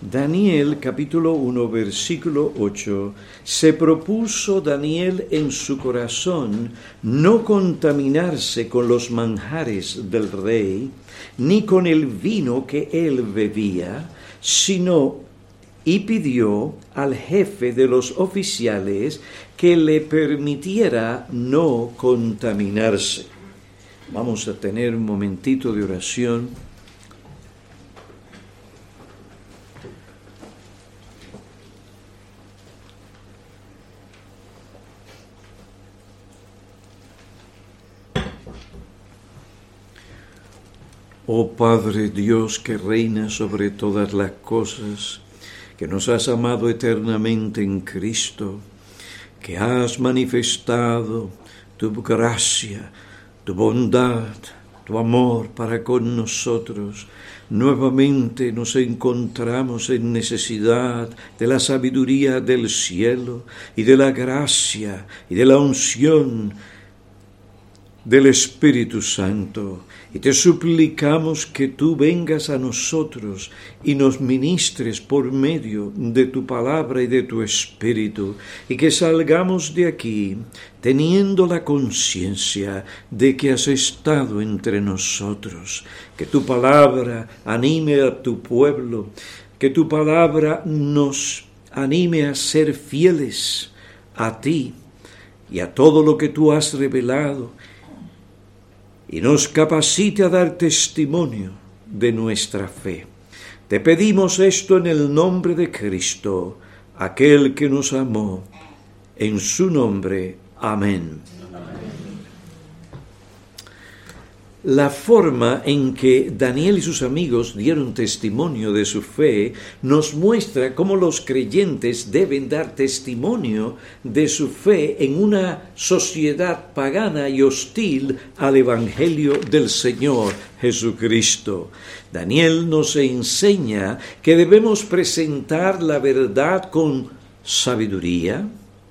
Daniel capítulo 1 versículo 8. Se propuso Daniel en su corazón no contaminarse con los manjares del rey, ni con el vino que él bebía, sino y pidió al jefe de los oficiales que le permitiera no contaminarse. Vamos a tener un momentito de oración. Oh Padre Dios que reina sobre todas las cosas, que nos has amado eternamente en Cristo, que has manifestado tu gracia, tu bondad, tu amor para con nosotros. Nuevamente nos encontramos en necesidad de la sabiduría del cielo y de la gracia y de la unción del Espíritu Santo, y te suplicamos que tú vengas a nosotros y nos ministres por medio de tu palabra y de tu Espíritu, y que salgamos de aquí teniendo la conciencia de que has estado entre nosotros, que tu palabra anime a tu pueblo, que tu palabra nos anime a ser fieles a ti y a todo lo que tú has revelado, y nos capacite a dar testimonio de nuestra fe. Te pedimos esto en el nombre de Cristo, aquel que nos amó. En su nombre, amén. La forma en que Daniel y sus amigos dieron testimonio de su fe nos muestra cómo los creyentes deben dar testimonio de su fe en una sociedad pagana y hostil al Evangelio del Señor Jesucristo. Daniel nos enseña que debemos presentar la verdad con sabiduría,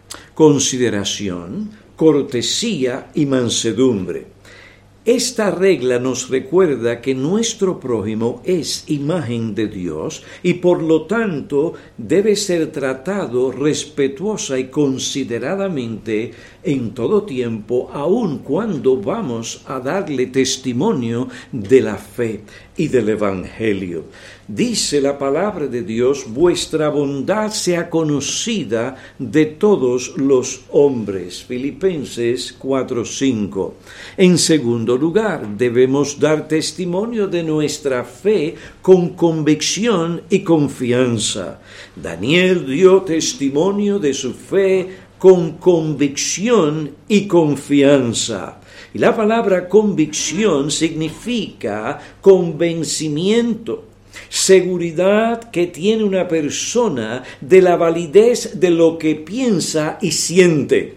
consideración, cortesía y mansedumbre. Esta regla nos recuerda que nuestro prójimo es imagen de Dios y por lo tanto debe ser tratado respetuosa y consideradamente en todo tiempo, aun cuando vamos a darle testimonio de la fe y del Evangelio. Dice la palabra de Dios: vuestra bondad sea conocida de todos los hombres. Filipenses 4:5. En segundo lugar, debemos dar testimonio de nuestra fe con convicción y confianza. Daniel dio testimonio de su fe con convicción y confianza. Y la palabra convicción significa convencimiento, seguridad que tiene una persona de la validez de lo que piensa y siente.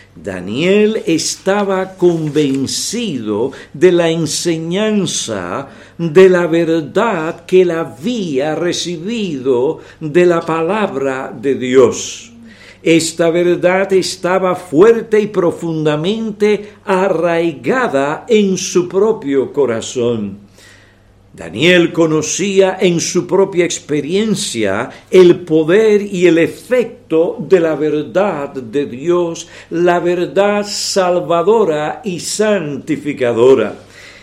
Daniel estaba convencido de la enseñanza, de la verdad que él había recibido de la palabra de Dios. Esta verdad estaba fuerte y profundamente arraigada en su propio corazón. Daniel conocía en su propia experiencia el poder y el efecto de la verdad de Dios, la verdad salvadora y santificadora.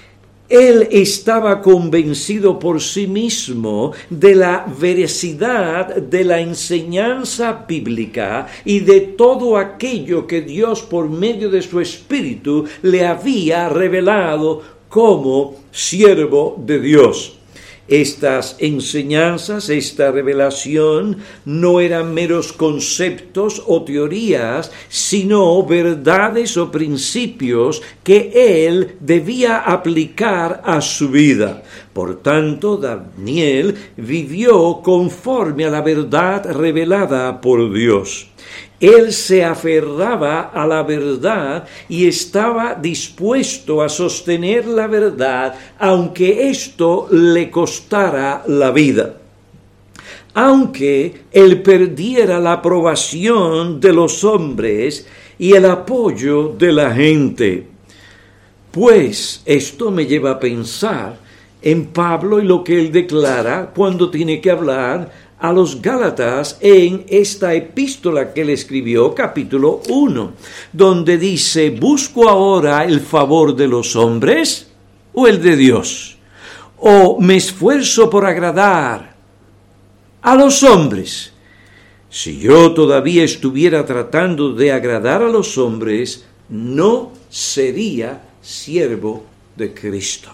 Él estaba convencido por sí mismo de la veracidad de la enseñanza bíblica y de todo aquello que Dios por medio de su Espíritu le había revelado como siervo de Dios. Estas enseñanzas, esta revelación, no eran meros conceptos o teorías, sino verdades o principios que él debía aplicar a su vida. Por tanto, Daniel vivió conforme a la verdad revelada por Dios. Él se aferraba a la verdad y estaba dispuesto a sostener la verdad, aunque esto le costara la vida. Aunque él perdiera la aprobación de los hombres y el apoyo de la gente. Pues esto me lleva a pensar en Pablo y lo que él declara cuando tiene que hablar a los Gálatas en esta epístola que él escribió, capítulo 1, donde dice: ¿busco ahora el favor de los hombres o el de Dios? ¿O me esfuerzo por agradar a los hombres? Si yo todavía estuviera tratando de agradar a los hombres, no sería siervo de Cristo.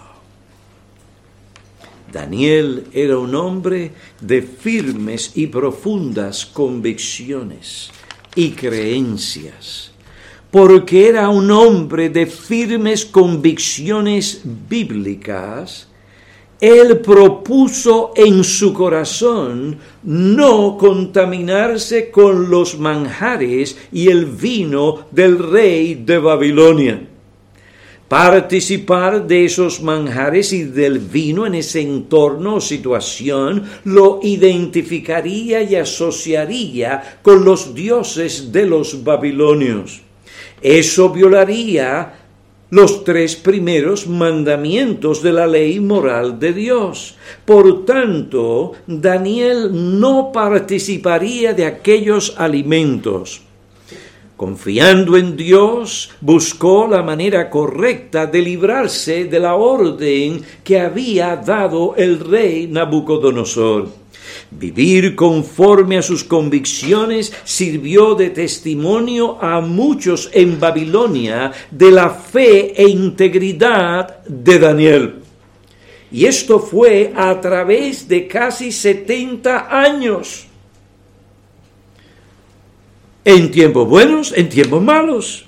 Daniel era un hombre de firmes y profundas convicciones y creencias, porque era un hombre de firmes convicciones bíblicas. Él propuso en su corazón no contaminarse con los manjares y el vino del rey de Babilonia. Participar de esos manjares y del vino en ese entorno o situación lo identificaría y asociaría con los dioses de los babilonios. Eso violaría los 3 primeros mandamientos de la ley moral de Dios. Por tanto, Daniel no participaría de aquellos alimentos. Confiando en Dios, buscó la manera correcta de librarse de la orden que había dado el rey Nabucodonosor. Vivir conforme a sus convicciones sirvió de testimonio a muchos en Babilonia de la fe e integridad de Daniel. Y esto fue a través de casi 70 años. En tiempos buenos, en tiempos malos.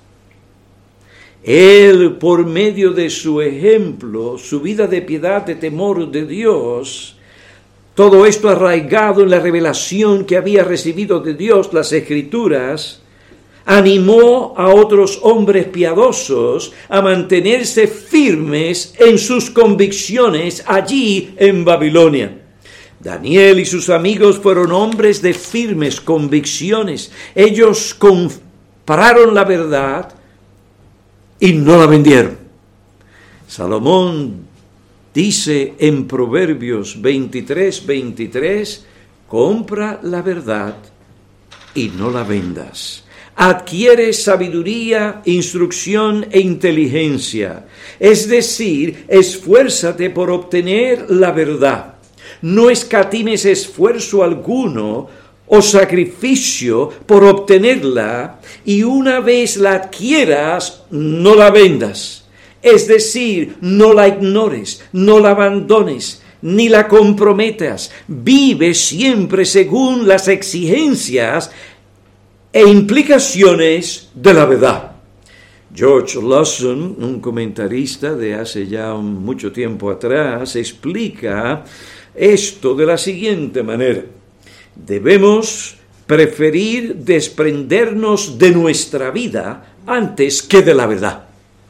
Él, por medio de su ejemplo, su vida de piedad, de temor de Dios, todo esto arraigado en la revelación que había recibido de Dios, las Escrituras, animó a otros hombres piadosos a mantenerse firmes en sus convicciones allí en Babilonia. Daniel y sus amigos fueron hombres de firmes convicciones. Ellos compraron la verdad y no la vendieron. Salomón dice en Proverbios 23:23, compra la verdad y no la vendas. Adquiere sabiduría, instrucción e inteligencia. Es decir, esfuérzate por obtener la verdad. No escatimes esfuerzo alguno o sacrificio por obtenerla, y una vez la adquieras, no la vendas. Es decir, no la ignores, no la abandones, ni la comprometas. Vive siempre según las exigencias e implicaciones de la verdad. George Lawson, un comentarista de hace ya mucho tiempo atrás, explica esto de la siguiente manera: debemos preferir desprendernos de nuestra vida antes que de la verdad.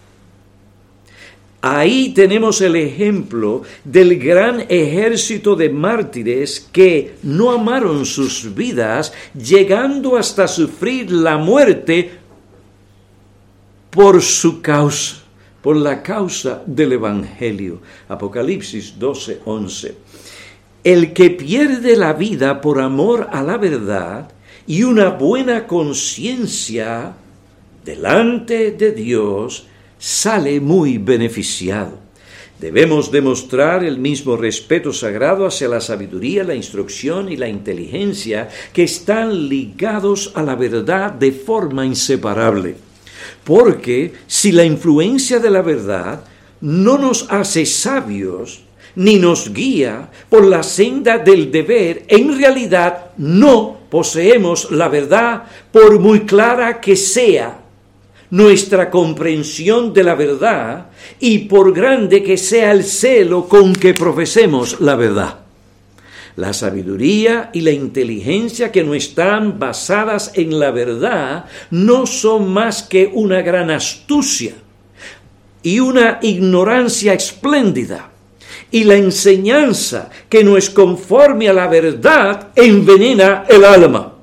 Ahí tenemos el ejemplo del gran ejército de mártires que no amaron sus vidas, llegando hasta sufrir la muerte por su causa, por la causa del Evangelio. Apocalipsis 12:11. El que pierde la vida por amor a la verdad y una buena conciencia delante de Dios sale muy beneficiado. Debemos demostrar el mismo respeto sagrado hacia la sabiduría, la instrucción y la inteligencia que están ligados a la verdad de forma inseparable. Porque si la influencia de la verdad no nos hace sabios, ni nos guía por la senda del deber, en realidad no poseemos la verdad, por muy clara que sea nuestra comprensión de la verdad y por grande que sea el celo con que profesemos la verdad. La sabiduría y la inteligencia que no están basadas en la verdad no son más que una gran astucia y una ignorancia espléndida. Y la enseñanza que no es conforme a la verdad envenena el alma.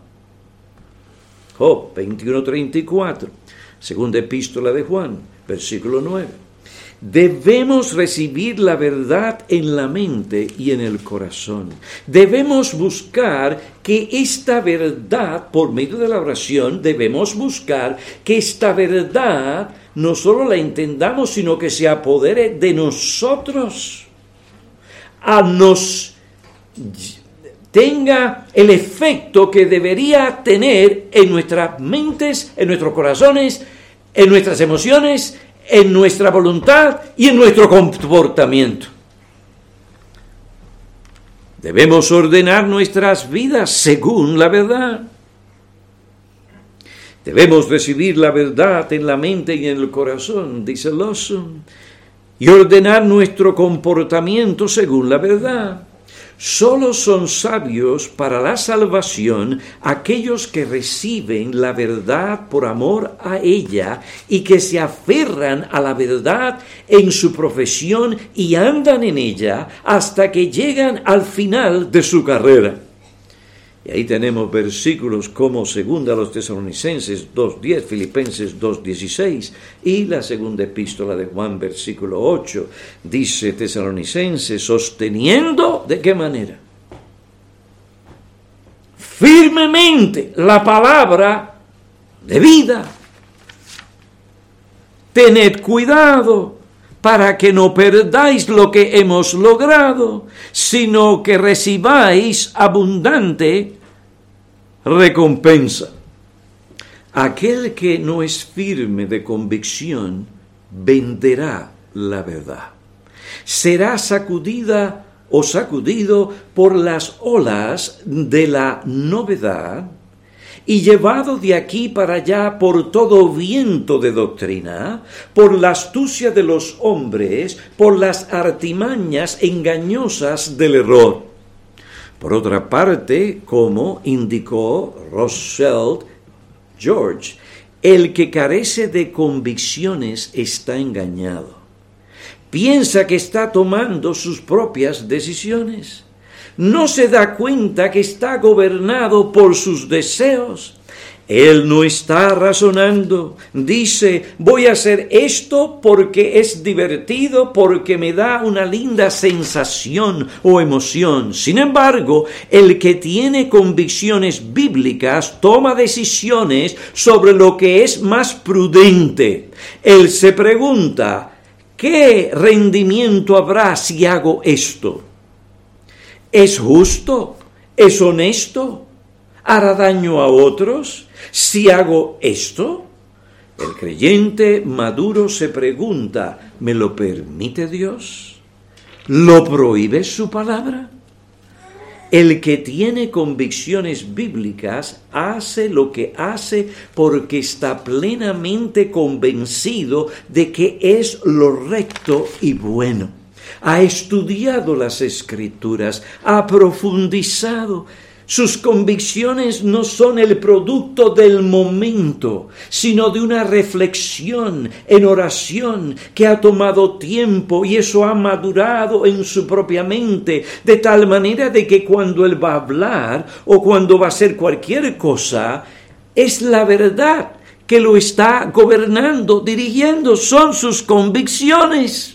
Job 21:34, segunda epístola de Juan, versículo 9. Debemos recibir la verdad en la mente y en el corazón. Debemos buscar que esta verdad, por medio de la oración, debemos buscar que esta verdad no solo la entendamos, sino que se apodere de nosotros, tenga el efecto que debería tener en nuestras mentes, en nuestros corazones, en nuestras emociones, en nuestra voluntad y en nuestro comportamiento. Debemos ordenar nuestras vidas según la verdad. Debemos recibir la verdad en la mente y en el corazón, dice Lawson, y ordenar nuestro comportamiento según la verdad. Solo son sabios para la salvación aquellos que reciben la verdad por amor a ella y que se aferran a la verdad en su profesión y andan en ella hasta que llegan al final de su carrera. Y ahí tenemos versículos como 2 Tesalonicenses 2:10, Filipenses 2:16 y la segunda epístola de Juan, versículo 8. Dice Tesalonicenses, sosteniendo, ¿de qué manera? Firmemente la palabra de vida. Tened cuidado para que no perdáis lo que hemos logrado, sino que recibáis abundante recompensa. Aquel que no es firme de convicción venderá la verdad. Será sacudida o sacudido por las olas de la novedad y llevado de aquí para allá por todo viento de doctrina, por la astucia de los hombres, por las artimañas engañosas del error. Por otra parte, como indicó Rothschild George, el que carece de convicciones está engañado. Piensa que está tomando sus propias decisiones. No se da cuenta que está gobernado por sus deseos. Él no está razonando. Dice, voy a hacer esto porque es divertido, porque me da una linda sensación o emoción. Sin embargo, el que tiene convicciones bíblicas toma decisiones sobre lo que es más prudente. Él se pregunta, ¿qué rendimiento habrá si hago esto? ¿Es justo? ¿Es honesto? ¿Hará daño a otros si hago esto? El creyente maduro se pregunta, ¿me lo permite Dios? ¿Lo prohíbe su palabra? El que tiene convicciones bíblicas hace lo que hace porque está plenamente convencido de que es lo recto y bueno. Ha estudiado las Escrituras, ha profundizado. Sus convicciones no son el producto del momento, sino de una reflexión en oración que ha tomado tiempo y eso ha madurado en su propia mente, de tal manera de que cuando él va a hablar o cuando va a hacer cualquier cosa, es la verdad que lo está gobernando, dirigiendo, son sus convicciones.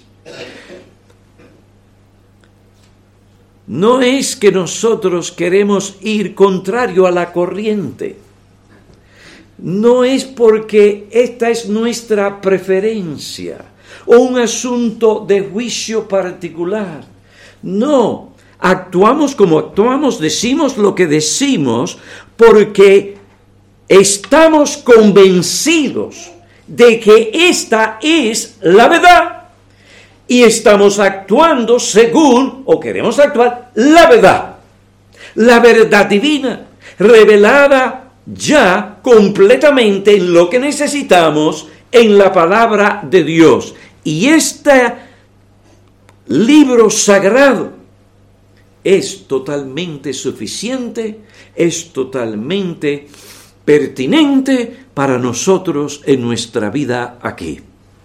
No es que nosotros queremos ir contrario a la corriente. No es porque esta es nuestra preferencia o un asunto de juicio particular. No, actuamos como actuamos, decimos lo que decimos porque estamos convencidos de que esta es la verdad. Y estamos actuando según, o queremos actuar, la verdad divina, revelada ya completamente en lo que necesitamos en la palabra de Dios. Y este libro sagrado es totalmente suficiente, es totalmente pertinente para nosotros en nuestra vida aquí.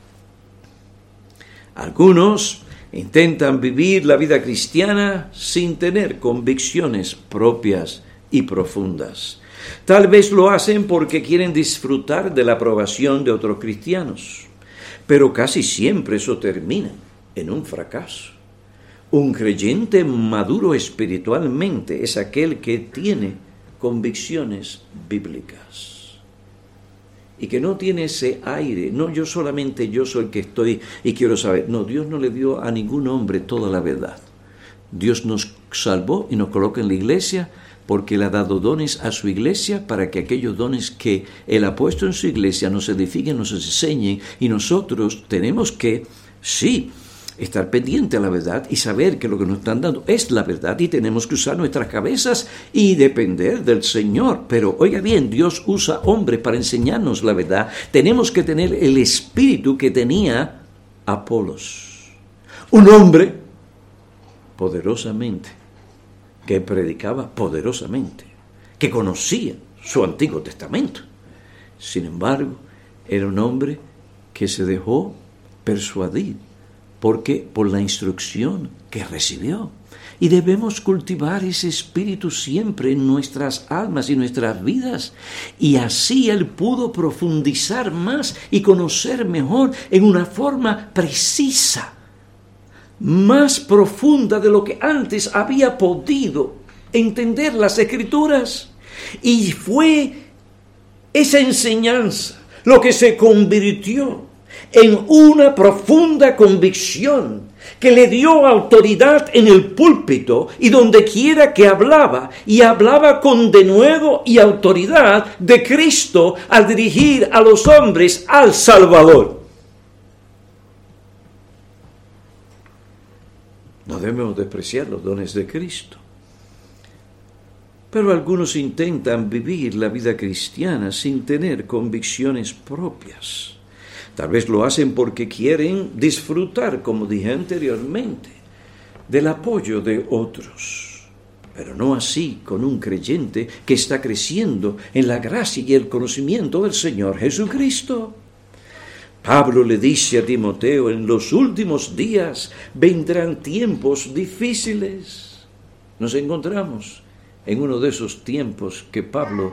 Algunos intentan vivir la vida cristiana sin tener convicciones propias y profundas. Tal vez lo hacen porque quieren disfrutar de la aprobación de otros cristianos. pero casi siempre eso termina en un fracaso. Un creyente maduro espiritualmente es aquel que tiene convicciones bíblicas y que no tiene ese aire, no yo solamente yo soy el que estoy y quiero saber. No, Dios no le dio a ningún hombre toda la verdad. Dios nos salvó y nos coloca en la iglesia porque Él ha dado dones a su iglesia para que aquellos dones que Él ha puesto en su iglesia nos edifiquen, nos enseñen, y nosotros tenemos que, sí, estar pendiente a la verdad y saber que lo que nos están dando es la verdad, y tenemos que usar nuestras cabezas y depender del Señor. Pero oiga bien, Dios usa hombres para enseñarnos la verdad. Tenemos que tener el espíritu que tenía Apolos, un hombre poderosamente, que predicaba poderosamente, que conocía su Antiguo Testamento. Sin embargo, era un hombre que se dejó persuadir por la instrucción que recibió. Y debemos cultivar ese espíritu siempre en nuestras almas y nuestras vidas. Y así Él pudo profundizar más y conocer mejor en una forma precisa, más profunda de lo que antes había podido entender las Escrituras. Y fue esa enseñanza lo que se convirtió en una profunda convicción que le dio autoridad en el púlpito y donde quiera que hablaba, y hablaba con denuedo y autoridad de Cristo al dirigir a los hombres al Salvador. No debemos despreciar los dones de Cristo. Pero algunos intentan vivir la vida cristiana sin tener convicciones propias. Tal vez lo hacen porque quieren disfrutar, como dije anteriormente, del apoyo de otros. Pero no así con un creyente que está creciendo en la gracia y el conocimiento del Señor Jesucristo. Pablo le dice a Timoteo: en los últimos días vendrán tiempos difíciles. Nos encontramos en uno de esos tiempos que Pablo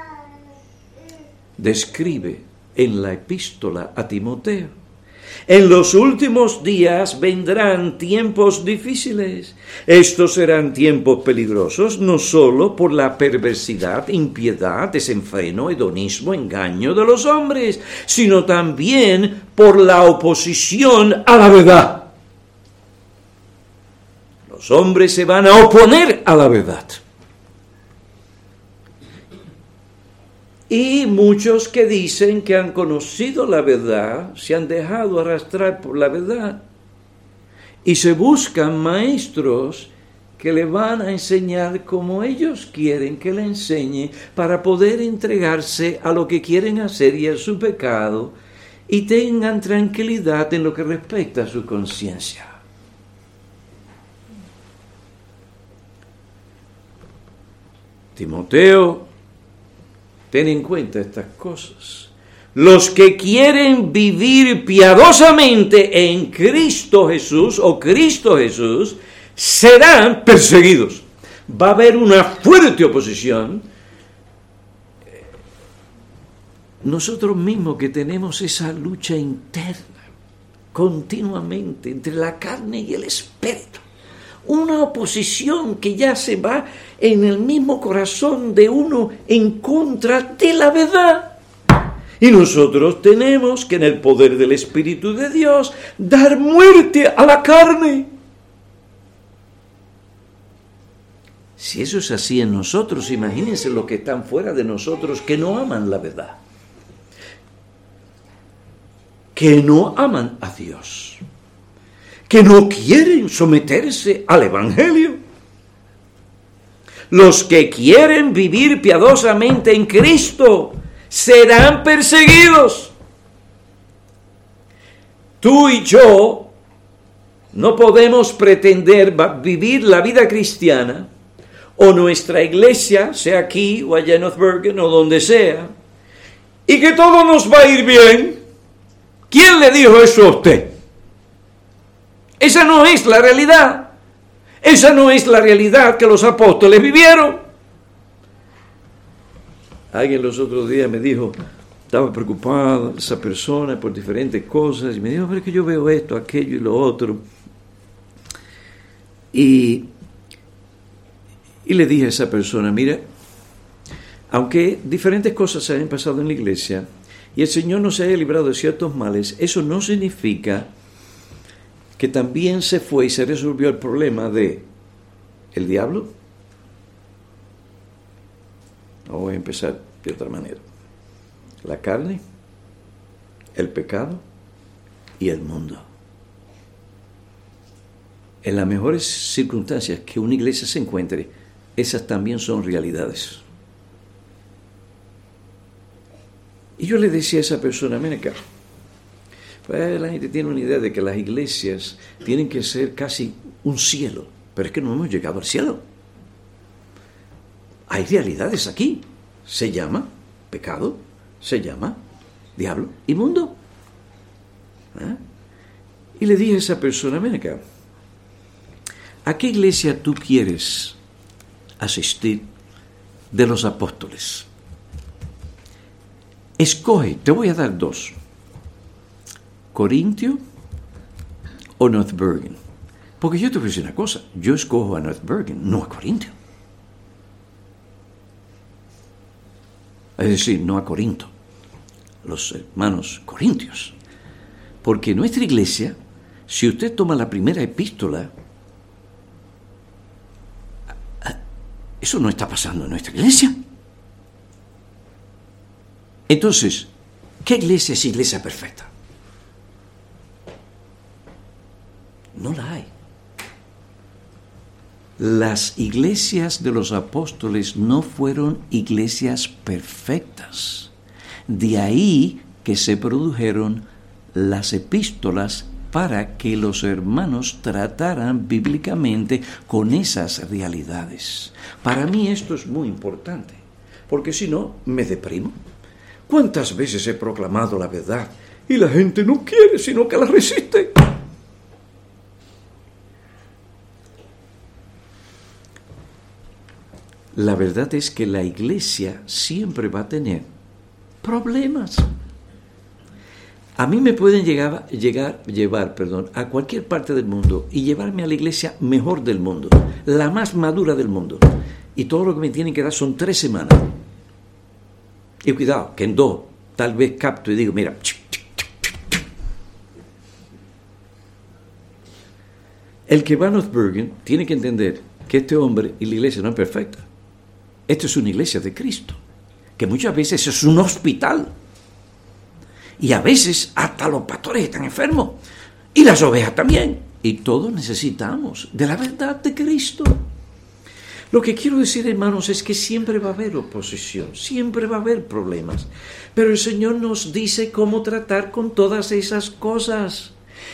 describe en la epístola a Timoteo. En los últimos días vendrán tiempos difíciles. Estos serán tiempos peligrosos, no solo por la perversidad, impiedad, desenfreno, hedonismo, engaño de los hombres, sino también por la oposición a la verdad. Los hombres se van a oponer a la verdad. Y muchos que dicen que han conocido la verdad, se han dejado arrastrar por la verdad. Y se buscan maestros que le van a enseñar como ellos quieren que le enseñe para poder entregarse a lo que quieren hacer y a su pecado, y tengan tranquilidad en lo que respecta a su conciencia. Timoteo, ten en cuenta estas cosas. Los que quieren vivir piadosamente en Cristo Jesús o Cristo Jesús serán perseguidos. Va a haber una fuerte oposición. Nosotros mismos que tenemos esa lucha interna continuamente entre la carne y el espíritu. Una oposición que ya se va en el mismo corazón de uno en contra de la verdad. Y nosotros tenemos que, en el poder del Espíritu de Dios, dar muerte a la carne. Si eso es así en nosotros, imagínense los que están fuera de nosotros que no aman la verdad, que no aman a Dios, que no quieren someterse al Evangelio. Los que quieren vivir piadosamente en Cristo serán perseguidos. Tú y yo no podemos pretender vivir la vida cristiana, o nuestra iglesia, sea aquí o allá en North Bergen o donde sea, y que todo nos va a ir bien. ¿Quién le dijo eso a usted? Esa no es la realidad. Esa no es la realidad que los apóstoles vivieron. Alguien los otros días me dijo, estaba preocupado esa persona por diferentes cosas y me dijo, pero es que yo veo esto, aquello y lo otro. Y le dije a esa persona, mira, aunque diferentes cosas se hayan pasado en la iglesia y el Señor nos haya librado de ciertos males, eso no significa que también se fue y se resolvió el problema de el diablo. No voy a empezar de otra manera. La carne, el pecado y el mundo. En las mejores circunstancias que una iglesia se encuentre, esas también son realidades. Y yo le decía a esa persona, ven acá, pues la gente tiene una idea de que las iglesias tienen que ser casi un cielo, pero es que no hemos llegado al cielo. Hay realidades aquí. Se llama pecado, se llama diablo y mundo. ¿Ah? Y le dije a esa persona, ven acá, ¿a qué iglesia tú quieres asistir de los apóstoles? Escoge, te voy a dar dos. Corintio o North Bergen. Porque yo te voy a decir una cosa, yo escojo a North Bergen, no a Corintio. Es decir, no a Corinto, los hermanos corintios. Porque nuestra iglesia, si usted toma la primera epístola, eso no está pasando en nuestra iglesia. Entonces, ¿qué iglesia es iglesia perfecta? No la hay. Las iglesias de los apóstoles no fueron iglesias perfectas. De ahí que se produjeron las epístolas para que los hermanos trataran bíblicamente con esas realidades. Para mí esto es muy importante, porque si no, me deprimo. ¿Cuántas veces he proclamado la verdad y la gente no quiere, sino que la resiste? La verdad es que la iglesia siempre va a tener problemas. A mí me pueden llevar a cualquier parte del mundo y llevarme a la iglesia mejor del mundo, la más madura del mundo. Y todo lo que me tienen que dar son 3 semanas. Y cuidado, que en 2 tal vez capto y digo, mira, el que va a North Bergen tiene que entender que este hombre y la iglesia no es perfecta. Esto es una iglesia de Cristo, que muchas veces es un hospital. Y a veces hasta los pastores están enfermos. Y las ovejas también. Y todos necesitamos de la verdad de Cristo. Lo que quiero decir, hermanos, es que siempre va a haber oposición, siempre va a haber problemas. Pero el Señor nos dice cómo tratar con todas esas cosas.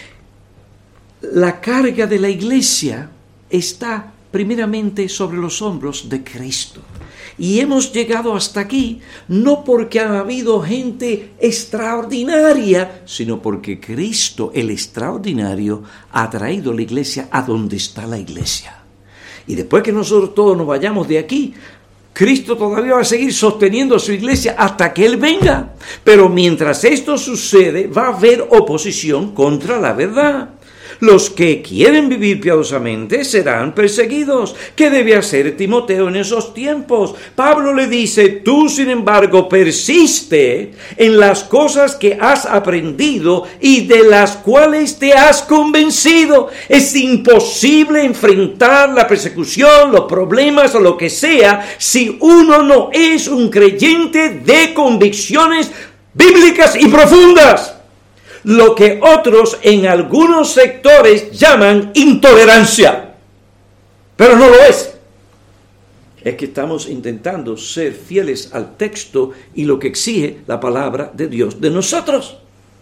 La carga de la iglesia está primeramente sobre los hombros de Cristo. Y hemos llegado hasta aquí no porque ha habido gente extraordinaria, sino porque Cristo, el extraordinario, ha traído la iglesia a donde está la iglesia. Y después que nosotros todos nos vayamos de aquí, Cristo todavía va a seguir sosteniendo a su iglesia hasta que Él venga. Pero mientras esto sucede, va a haber oposición contra la verdad. Los que quieren vivir piadosamente serán perseguidos. ¿Qué debe hacer Timoteo en esos tiempos? Pablo le dice, tú sin embargo persiste en las cosas que has aprendido y de las cuales te has convencido. Es imposible enfrentar la persecución, los problemas o lo que sea si uno no es un creyente de convicciones bíblicas y profundas. Lo que otros en algunos sectores llaman intolerancia, pero no lo es. Es que estamos intentando ser fieles al texto y lo que exige la palabra de Dios de nosotros.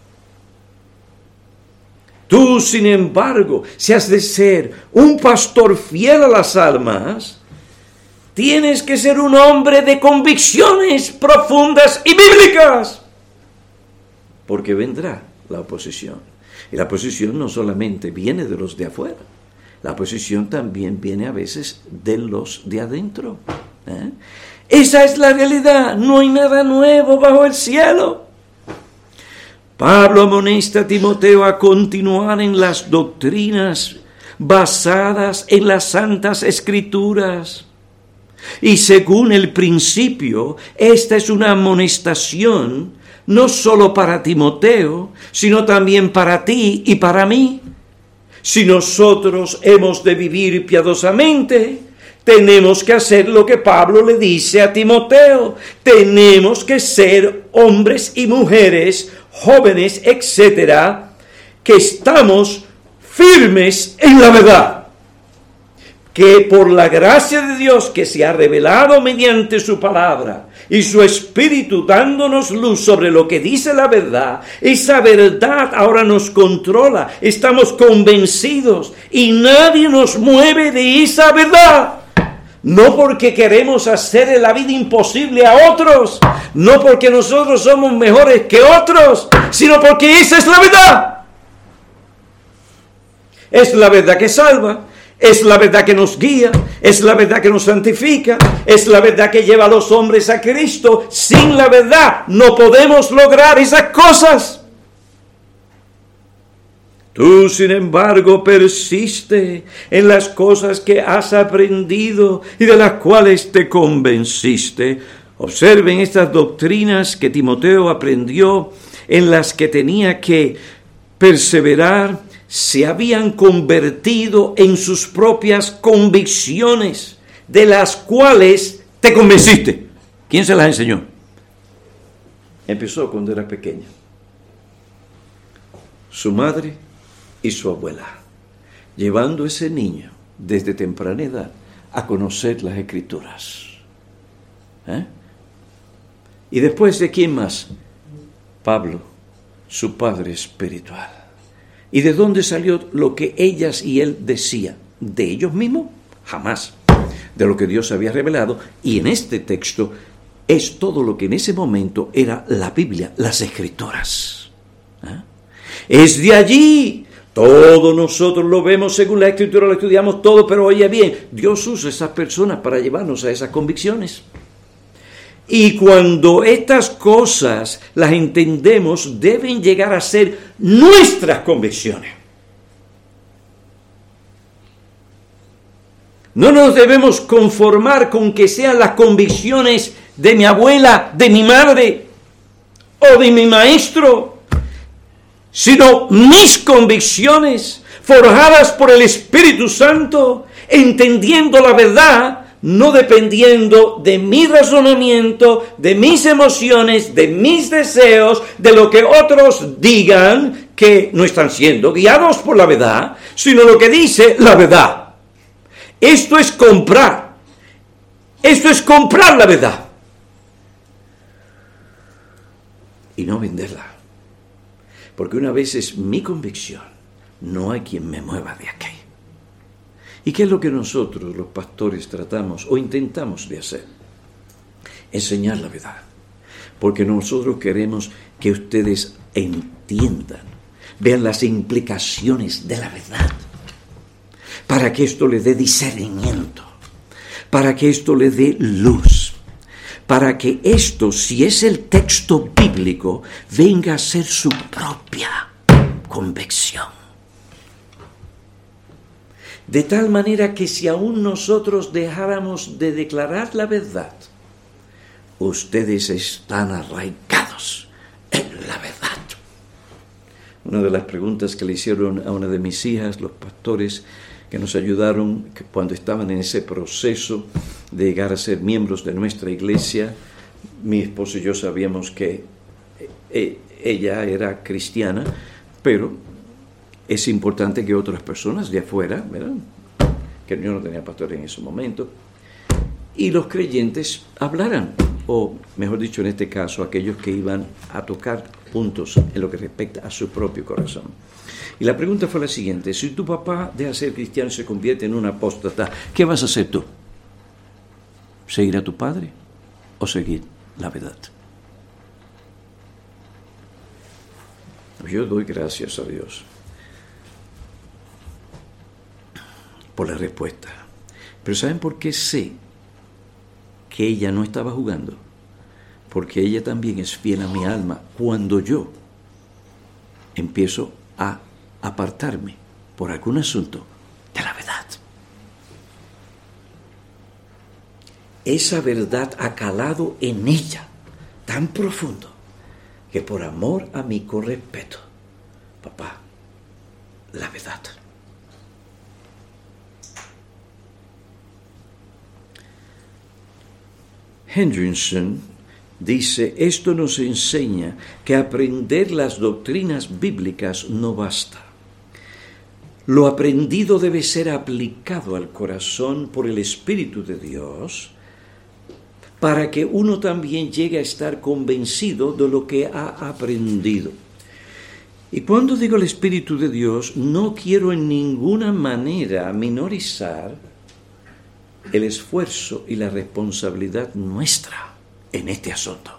Tú, sin embargo, si has de ser un pastor fiel a las almas, tienes que ser un hombre de convicciones profundas y bíblicas, porque vendrá la oposición. Y la oposición no solamente viene de los de afuera, la oposición también viene a veces de los de adentro. Esa es la realidad, no hay nada nuevo bajo el cielo. Pablo amonesta a Timoteo a continuar en las doctrinas basadas en las Santas Escrituras. Y según el principio, esta es una amonestación no solo para Timoteo, sino también para ti y para mí. Si nosotros hemos de vivir piadosamente, tenemos que hacer lo que Pablo le dice a Timoteo. Tenemos que ser hombres y mujeres, jóvenes, etcétera, que estamos firmes en la verdad. Que por la gracia de Dios que se ha revelado mediante su palabra y su Espíritu dándonos luz sobre lo que dice la verdad, esa verdad ahora nos controla, estamos convencidos y nadie nos mueve de esa verdad. No porque queremos hacerle la vida imposible a otros, no porque nosotros somos mejores que otros, sino porque esa es la verdad. Es la verdad que salva. Es la verdad que nos guía, es la verdad que nos santifica, es la verdad que lleva a los hombres a Cristo. Sin la verdad no podemos lograr esas cosas. Tú, sin embargo, persiste en las cosas que has aprendido y de las cuales te convenciste. Observen estas doctrinas que Timoteo aprendió, en las que tenía que perseverar. Se habían convertido en sus propias convicciones, de las cuales te convenciste. ¿Quién se las enseñó? Empezó cuando era pequeña. Su madre y su abuela, llevando a ese niño desde temprana edad a conocer las Escrituras. Y después, ¿de quién más? Pablo, su padre espiritual. ¿Y de dónde salió lo que ellas y él decían? ¿De ellos mismos? Jamás. De lo que Dios había revelado. Y en este texto es todo lo que en ese momento era la Biblia, las Escrituras. Es de allí. Todo nosotros lo vemos según la Escritura, lo estudiamos todo, pero oye bien, Dios usa a esas personas para llevarnos a esas convicciones. Y cuando estas cosas las entendemos, deben llegar a ser nuestras convicciones. No nos debemos conformar con que sean las convicciones de mi abuela, de mi madre o de mi maestro, sino mis convicciones forjadas por el Espíritu Santo, entendiendo la verdad, no dependiendo de mi razonamiento, de mis emociones, de mis deseos, de lo que otros digan, que no están siendo guiados por la verdad, sino lo que dice la verdad. Esto es comprar. Esto es comprar la verdad. Y no venderla. Porque una vez es mi convicción, no hay quien me mueva de aquí. ¿Y qué es lo que nosotros, los pastores, tratamos o intentamos de hacer? Enseñar la verdad. Porque nosotros queremos que ustedes entiendan, vean las implicaciones de la verdad. Para que esto les dé discernimiento. Para que esto les dé luz. Para que esto, si es el texto bíblico, venga a ser su propia convicción. De tal manera que si aún nosotros dejáramos de declarar la verdad, ustedes están arraigados en la verdad. Una de las preguntas que le hicieron a una de mis hijas, los pastores que nos ayudaron cuando estaban en ese proceso de llegar a ser miembros de nuestra iglesia, mi esposo y yo sabíamos que ella era cristiana, pero es importante que otras personas de afuera, ¿verdad?, que yo no tenía pastor en ese momento, y los creyentes hablaran, o mejor dicho en este caso, aquellos que iban a tocar puntos en lo que respecta a su propio corazón. Y la pregunta fue la siguiente: si tu papá deja de ser cristiano y se convierte en un apóstata, ¿qué vas a hacer tú? ¿Seguir a tu padre o seguir la verdad? Yo doy gracias a Dios por la respuesta. Pero ¿saben por qué sé que ella no estaba jugando? Porque ella también es fiel a mi alma cuando yo empiezo a apartarme por algún asunto de la verdad. Esa verdad ha calado en ella tan profundo que por amor a mí con respeto, papá, la verdad. Hendrickson dice, esto nos enseña que aprender las doctrinas bíblicas no basta. Lo aprendido debe ser aplicado al corazón por el Espíritu de Dios para que uno también llegue a estar convencido de lo que ha aprendido. Y cuando digo el Espíritu de Dios, no quiero en ninguna manera minorizar el esfuerzo y la responsabilidad nuestra en este asunto.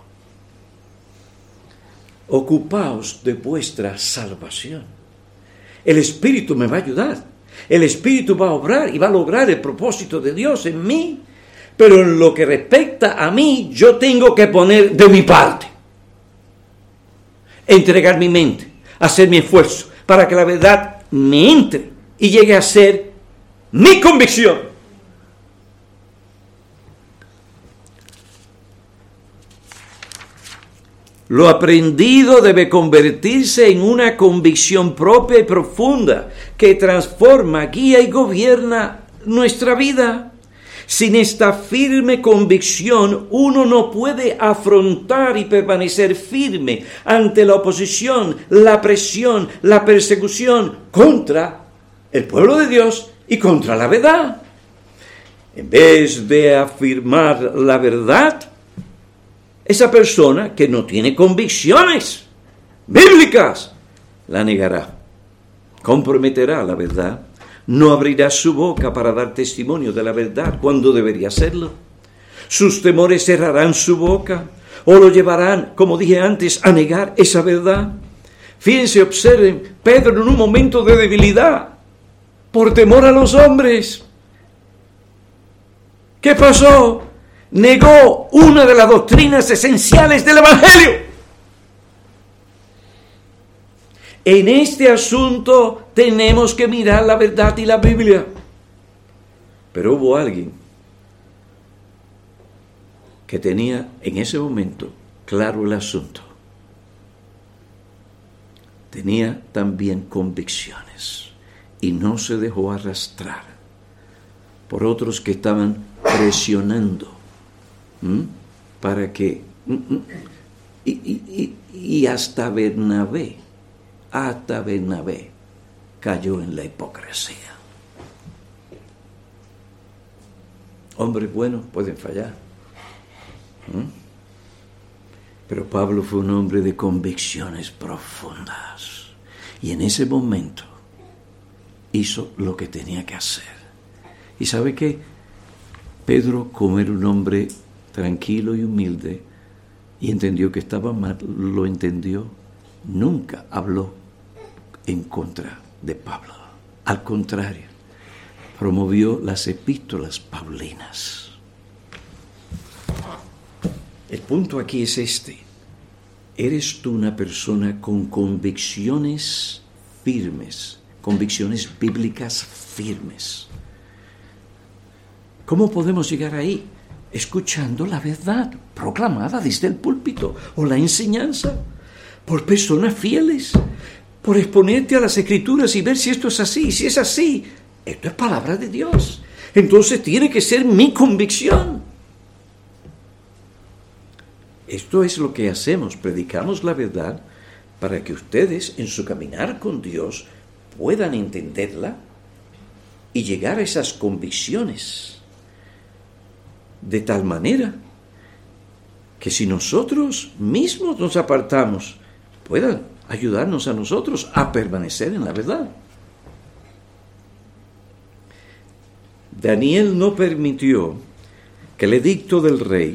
Ocupaos de vuestra salvación. El Espíritu me va a ayudar. El Espíritu va a obrar y va a lograr el propósito de Dios en mí. Pero en lo que respecta a mí, yo tengo que poner de mi parte. Entregar mi mente, hacer mi esfuerzo para que la verdad me entre y llegue a ser mi convicción. Lo aprendido debe convertirse en una convicción propia y profunda que transforma, guía y gobierna nuestra vida. Sin esta firme convicción, uno no puede afrontar y permanecer firme ante la oposición, la presión, la persecución contra el pueblo de Dios y contra la verdad. En vez de afirmar la verdad, esa persona que no tiene convicciones bíblicas la negará, comprometerá la verdad, no abrirá su boca para dar testimonio de la verdad cuando debería hacerlo. Sus temores cerrarán su boca o lo llevarán, como dije antes, a negar esa verdad. Fíjense, observen, Pedro en un momento de debilidad, por temor a los hombres. ¿Qué pasó? Negó una de las doctrinas esenciales del Evangelio. En este asunto tenemos que mirar la verdad y la Biblia. Pero hubo alguien que tenía en ese momento claro el asunto. Tenía también convicciones y no se dejó arrastrar por otros que estaban presionando. Para que y hasta Bernabé cayó en la hipocresía. Hombres buenos pueden fallar, pero Pablo fue un hombre de convicciones profundas y en ese momento hizo lo que tenía que hacer. ¿Y sabe qué? Pedro, como era un hombre tranquilo y humilde, y entendió que estaba mal, lo entendió, nunca habló en contra de Pablo. Al contrario, promovió las epístolas paulinas. El punto aquí es este. ¿Eres tú una persona con convicciones firmes, convicciones bíblicas firmes? ¿Cómo podemos llegar ahí? Escuchando la verdad proclamada desde el púlpito o la enseñanza por personas fieles, por exponerte a las Escrituras y ver si esto es así. Si es así, esto es palabra de Dios. Entonces tiene que ser mi convicción. Esto es lo que hacemos, predicamos la verdad para que ustedes en su caminar con Dios puedan entenderla y llegar a esas convicciones. De tal manera que si nosotros mismos nos apartamos, puedan ayudarnos a nosotros a permanecer en la verdad. Daniel no permitió que el edicto del rey,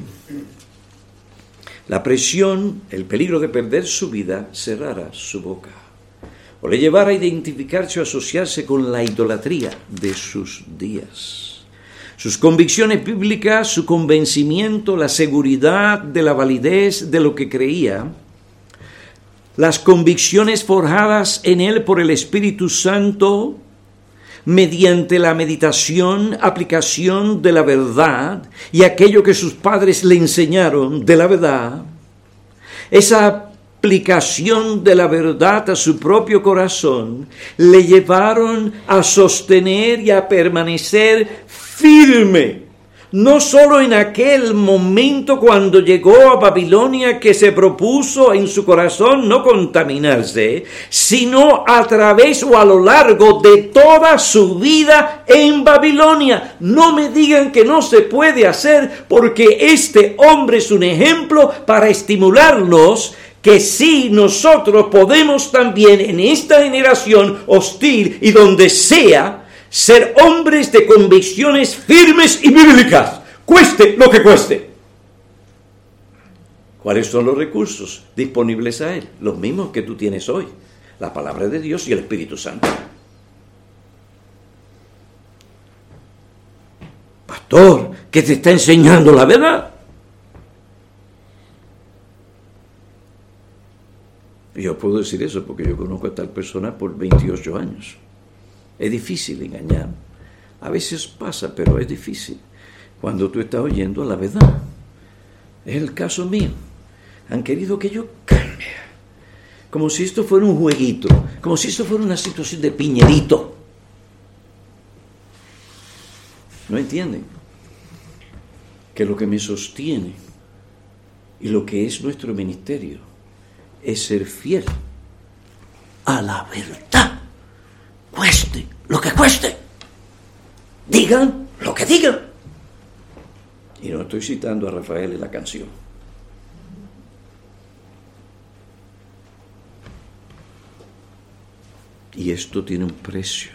la presión, el peligro de perder su vida, cerrara su boca o le llevara a identificarse o asociarse con la idolatría de sus días. Sus convicciones bíblicas, su convencimiento, la seguridad de la validez de lo que creía, las convicciones forjadas en él por el Espíritu Santo, mediante la meditación, aplicación de la verdad y aquello que sus padres le enseñaron de la verdad, esa aplicación de la verdad a su propio corazón le llevaron a sostener y a permanecer firme. No solo en aquel momento cuando llegó a Babilonia, que se propuso en su corazón no contaminarse, sino a través o a lo largo de toda su vida en Babilonia. No me digan que no se puede hacer, porque este hombre es un ejemplo para estimularnos que sí, nosotros podemos también en esta generación hostil y donde sea, ser hombres de convicciones firmes y bíblicas, cueste lo que cueste. ¿Cuáles son los recursos disponibles a él? Los mismos que tú tienes hoy, la palabra de Dios y el Espíritu Santo. Pastor, ¿qué te está enseñando la verdad? Yo puedo decir eso porque yo conozco a tal persona por 28 años. Es difícil engañar. A veces pasa, pero es difícil cuando tú estás oyendo la verdad. Es el caso mío. Han querido que yo cambie. Como si esto fuera un jueguito. Como si esto fuera una situación de piñerito. ¿No entienden? Que lo que me sostiene y lo que es nuestro ministerio es ser fiel a la verdad. Cueste lo que cueste. Digan lo que digan. Y no estoy citando a Rafael en la canción. Y esto tiene un precio.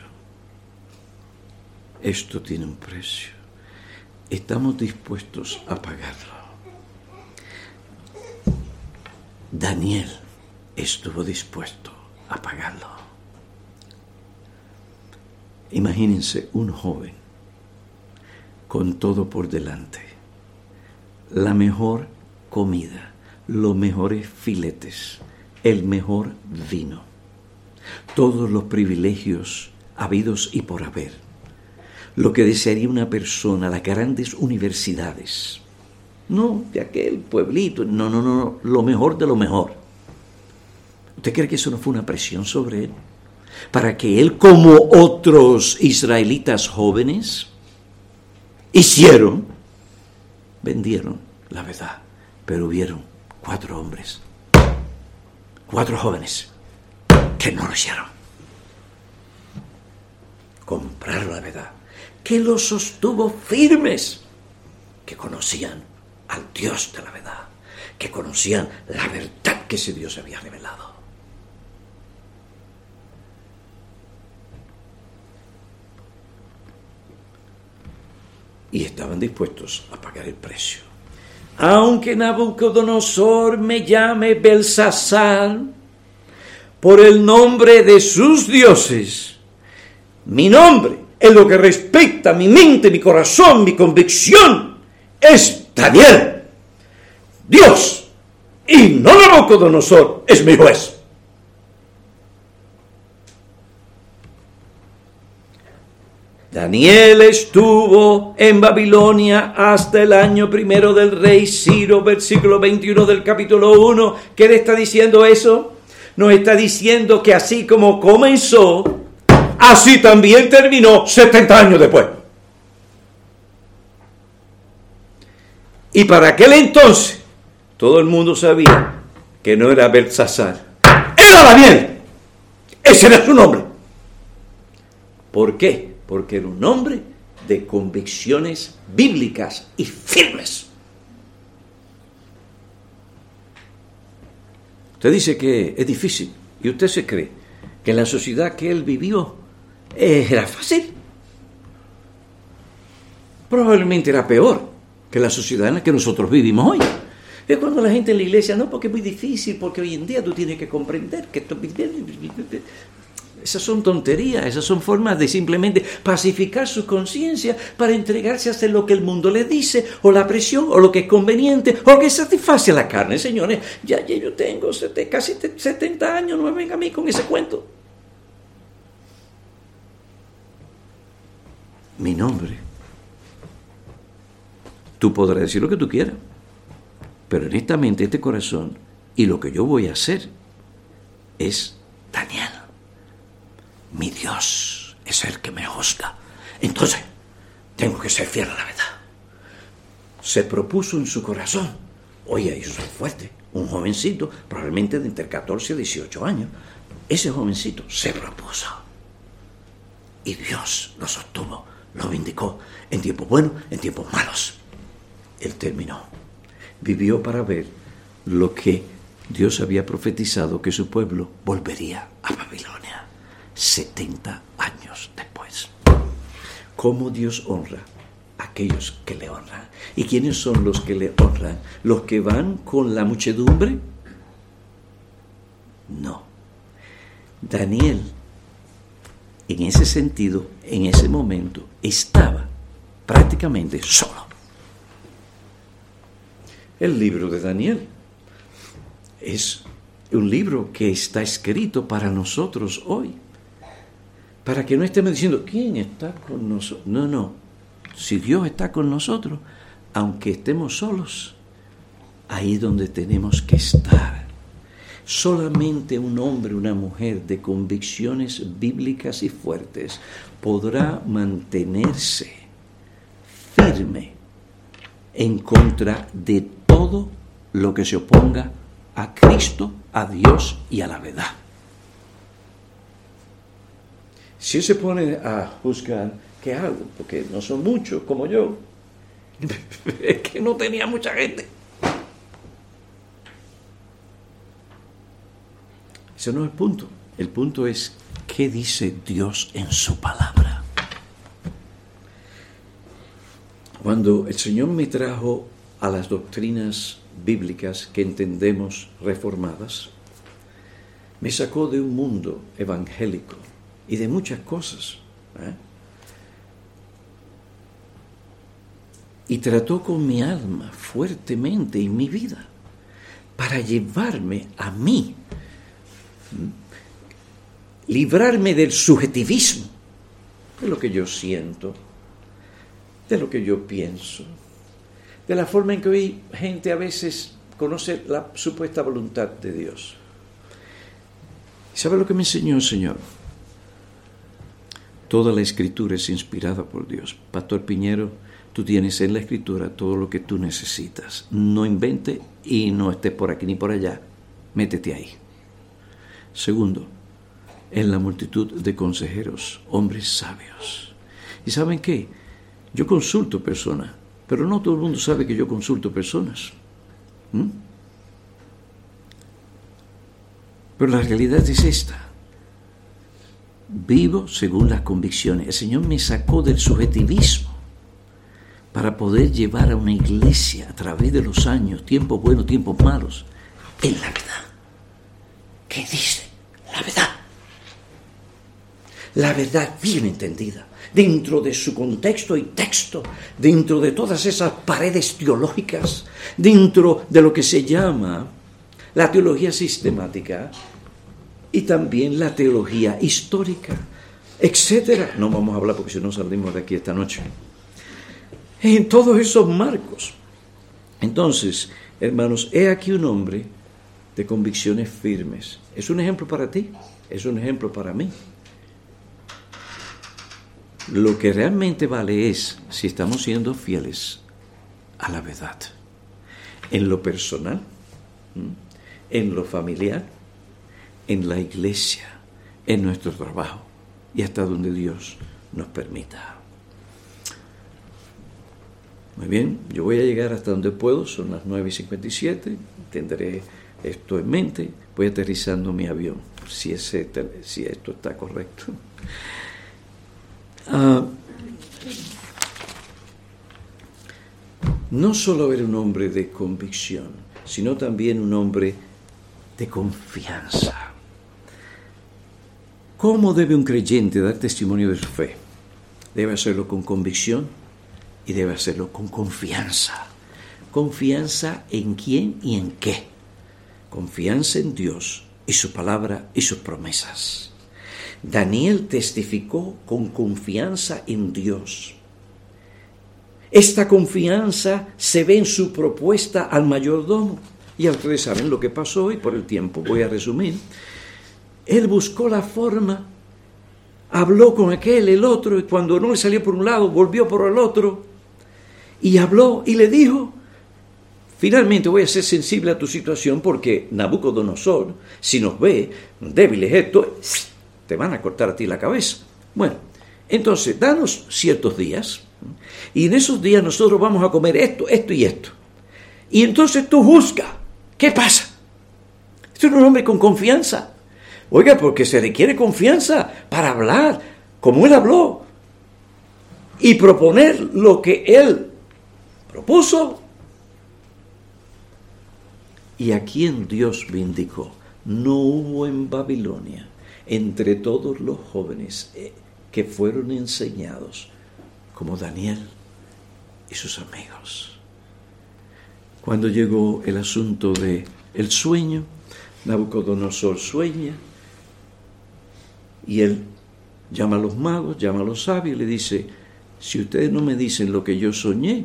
Esto tiene un precio. Estamos dispuestos a pagarlo. Daniel estuvo dispuesto a pagarlo. Imagínense un joven con todo por delante, la mejor comida, los mejores filetes, el mejor vino, todos los privilegios habidos y por haber, lo que desearía una persona, las grandes universidades, no de aquel pueblito, no, lo mejor de lo mejor. ¿Usted cree que eso no fue una presión sobre él? Para que él, como otros israelitas jóvenes, vendieron la verdad, pero hubieron 4 hombres, 4 jóvenes, que no lo hicieron. Compraron la verdad, que los sostuvo firmes, que conocían al Dios de la verdad, que conocían la verdad que ese Dios había revelado. Y estaban dispuestos a pagar el precio. Aunque Nabucodonosor me llame Belsasar por el nombre de sus dioses, mi nombre, en lo que respecta a mi mente, mi corazón, mi convicción, es Daniel. Dios, y no Nabucodonosor, es mi juez. Daniel estuvo en Babilonia hasta el año 1 del rey Ciro, versículo 21 del capítulo 1. ¿Qué le está diciendo eso? Nos está diciendo que así como comenzó, así también terminó 70 años después. Y para aquel entonces, todo el mundo sabía que no era Belsasar, era Daniel. Ese era su nombre. ¿Por qué? Porque era un hombre de convicciones bíblicas y firmes. Usted dice que es difícil, y usted se cree que en la sociedad que él vivió era fácil. Probablemente era peor que la sociedad en la que nosotros vivimos hoy. Es cuando la gente en la iglesia, no, porque es muy difícil, porque hoy en día tú tienes que comprender que esto... Esas son tonterías, esas son formas de simplemente pacificar su conciencia para entregarse a hacer lo que el mundo le dice, o la presión, o lo que es conveniente, o lo que satisface a la carne. Señores, ya yo tengo casi 70 años, no me venga a mí con ese cuento. Mi nombre. Tú podrás decir lo que tú quieras, pero en esta mente, este corazón, y lo que yo voy a hacer es Daniel. Mi Dios es el que me juzga. Entonces, tengo que ser fiel a la verdad. Se propuso en su corazón. Oye, eso es fuerte. Un jovencito, probablemente de entre 14 y 18 años. Ese jovencito se propuso. Y Dios lo sostuvo, lo vindicó en tiempos buenos, en tiempos malos. Él terminó. Vivió para ver lo que Dios había profetizado, que su pueblo volvería a Babilonia 70 años después. ¿Cómo Dios honra a aquellos que le honran? ¿Y quiénes son los que le honran? ¿Los que van con la muchedumbre? No. Daniel, en ese sentido, en ese momento, estaba prácticamente solo. El libro de Daniel es un libro que está escrito para nosotros hoy. Para que no estemos diciendo, ¿quién está con nosotros? No. Si Dios está con nosotros, aunque estemos solos, ahí es donde tenemos que estar. Solamente un hombre, una mujer de convicciones bíblicas y fuertes podrá mantenerse firme en contra de todo lo que se oponga a Cristo, a Dios y a la verdad. Si se pone a juzgar, ¿qué hago? Porque no son muchos como yo. Es que no tenía mucha gente. Ese no es el punto. El punto es, ¿qué dice Dios en su palabra? Cuando el Señor me trajo a las doctrinas bíblicas que entendemos reformadas, me sacó de un mundo evangélico y de muchas cosas, y trató con mi alma fuertemente y mi vida para llevarme a mí, librarme del subjetivismo, de lo que yo siento, de lo que yo pienso, de la forma en que hoy gente a veces conoce la supuesta voluntad de Dios. ¿Sabe lo que me enseñó el Señor? Toda la Escritura es inspirada por Dios. Pastor Piñero, tú tienes en la Escritura todo lo que tú necesitas. No invente y no estés por aquí ni por allá. Métete ahí. Segundo, en la multitud de consejeros, hombres sabios. ¿Y saben qué? Yo consulto personas, pero no todo el mundo sabe que yo consulto personas. Pero la realidad es esta. Vivo según las convicciones. El Señor me sacó del subjetivismo para poder llevar a una iglesia a través de los años, tiempos buenos, tiempos malos, en la verdad. ¿Qué dice? La verdad. La verdad bien entendida, dentro de su contexto y texto, dentro de todas esas paredes teológicas, dentro de lo que se llama la teología sistemática y también la teología histórica, etcétera. No vamos a hablar porque si no salimos de aquí esta noche. En todos esos marcos. Entonces, hermanos, he aquí un hombre de convicciones firmes. Es un ejemplo para ti, es un ejemplo para mí. Lo que realmente vale es si estamos siendo fieles a la verdad. En lo personal, en lo familiar, en la iglesia, en nuestro trabajo y hasta donde Dios nos permita. Muy bien, yo voy a llegar hasta donde puedo, son las 9:57, tendré esto en mente, voy aterrizando mi avión, si esto está correcto. No solo era un hombre de convicción, sino también un hombre de confianza. ¿Cómo debe un creyente dar testimonio de su fe? Debe hacerlo con convicción y debe hacerlo con confianza. ¿Confianza en quién y en qué? Confianza en Dios y su palabra y sus promesas. Daniel testificó con confianza en Dios. Esta confianza se ve en su propuesta al mayordomo. Ya ustedes saben lo que pasó y por el tiempo voy a resumir. Él buscó la forma, habló con aquel, el otro, y cuando no le salió por un lado, volvió por el otro y habló y le dijo: finalmente voy a ser sensible a tu situación porque Nabucodonosor, si nos ve débiles esto, te van a cortar a ti la cabeza. Bueno, entonces, danos ciertos días y en esos días nosotros vamos a comer esto, esto y esto. Y entonces tú juzga. ¿Qué pasa? Este es un hombre con confianza. Oiga, porque se requiere confianza para hablar como él habló y proponer lo que él propuso. Y a quien Dios vindicó. No hubo en Babilonia, entre todos los jóvenes que fueron enseñados, como Daniel y sus amigos. Cuando llegó el asunto de el sueño, Nabucodonosor sueña y él llama a los magos, llama a los sabios y le dice: si ustedes no me dicen lo que yo soñé.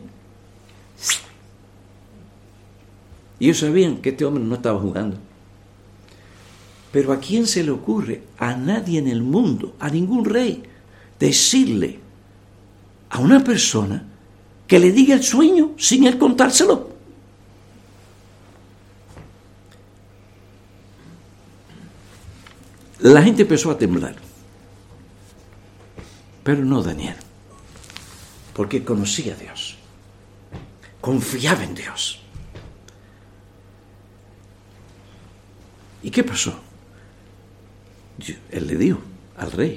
Y ellos sabían que este hombre no estaba jugando. Pero ¿a quién se le ocurre? A nadie en el mundo, a ningún rey, decirle a una persona que le diga el sueño sin él contárselo. La gente empezó a temblar. Pero no Daniel, porque conocía a Dios, confiaba en Dios. ¿Y qué pasó? Él le dijo al rey: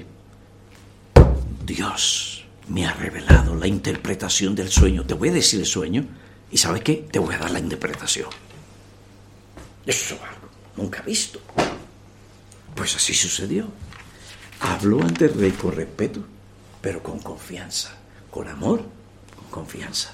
Dios me ha revelado la interpretación del sueño. Te voy a decir el sueño y ¿sabes qué? Te voy a dar la interpretación. Eso es algo nunca visto. Pues así sucedió. Habló ante el rey con respeto, pero con confianza, con amor, con confianza.